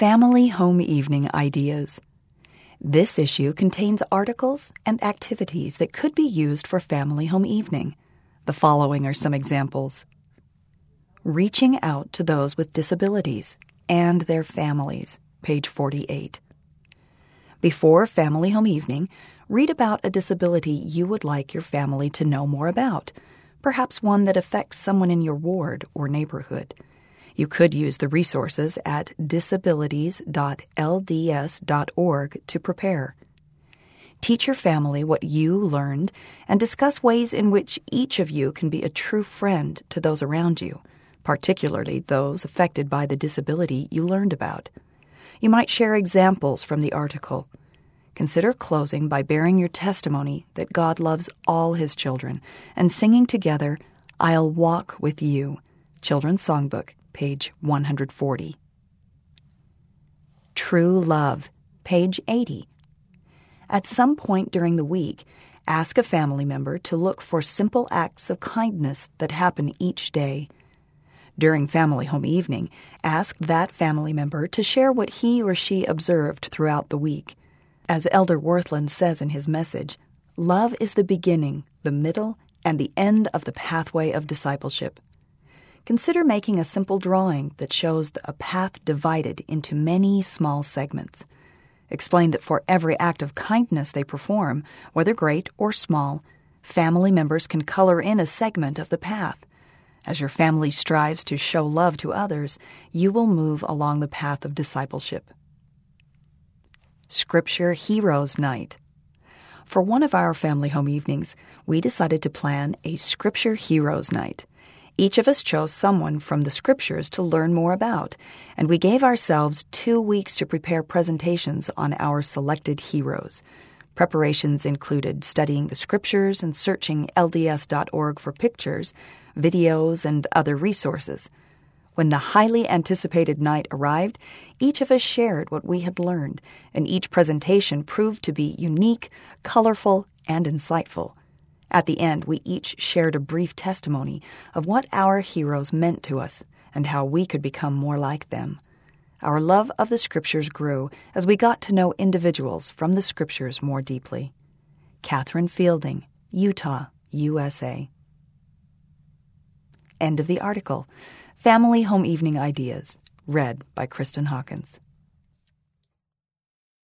Family Home Evening Ideas. This issue contains articles and activities that could be used for family home evening. The following are some examples. Reaching out to those with disabilities and their families, page 48. Before family home evening, read about a disability you would like your family to know more about, perhaps one that affects someone in your ward or neighborhood. You could use the resources at disabilities.lds.org to prepare. Teach your family what you learned and discuss ways in which each of you can be a true friend to those around you, particularly those affected by the disability you learned about. You might share examples from the article. Consider closing by bearing your testimony that God loves all His children and singing together, "I'll Walk with You," Children's Songbook, page 140. True Love, page 80. At some point during the week, ask a family member to look for simple acts of kindness that happen each day. During family home evening, ask that family member to share what he or she observed throughout the week. As Elder Worthland says in his message, love is the beginning, the middle, and the end of the pathway of discipleship. Consider making a simple drawing that shows a path divided into many small segments. Explain that for every act of kindness they perform, whether great or small, family members can color in a segment of the path. As your family strives to show love to others, you will move along the path of discipleship. Scripture Heroes Night. For one of our family home evenings, we decided to plan a Scripture Heroes Night. Each of us chose someone from the Scriptures to learn more about, and we gave ourselves 2 weeks to prepare presentations on our selected heroes. Preparations included studying the Scriptures and searching LDS.org for pictures, videos, and other resources. When the highly anticipated night arrived, each of us shared what we had learned, and each presentation proved to be unique, colorful, and insightful. At the end, we each shared a brief testimony of what our heroes meant to us and how we could become more like them. Our love of the Scriptures grew as we got to know individuals from the Scriptures more deeply. Catherine Fielding, Utah, USA. End of the article. Family Home Evening Ideas, read by Kristen Hawkins.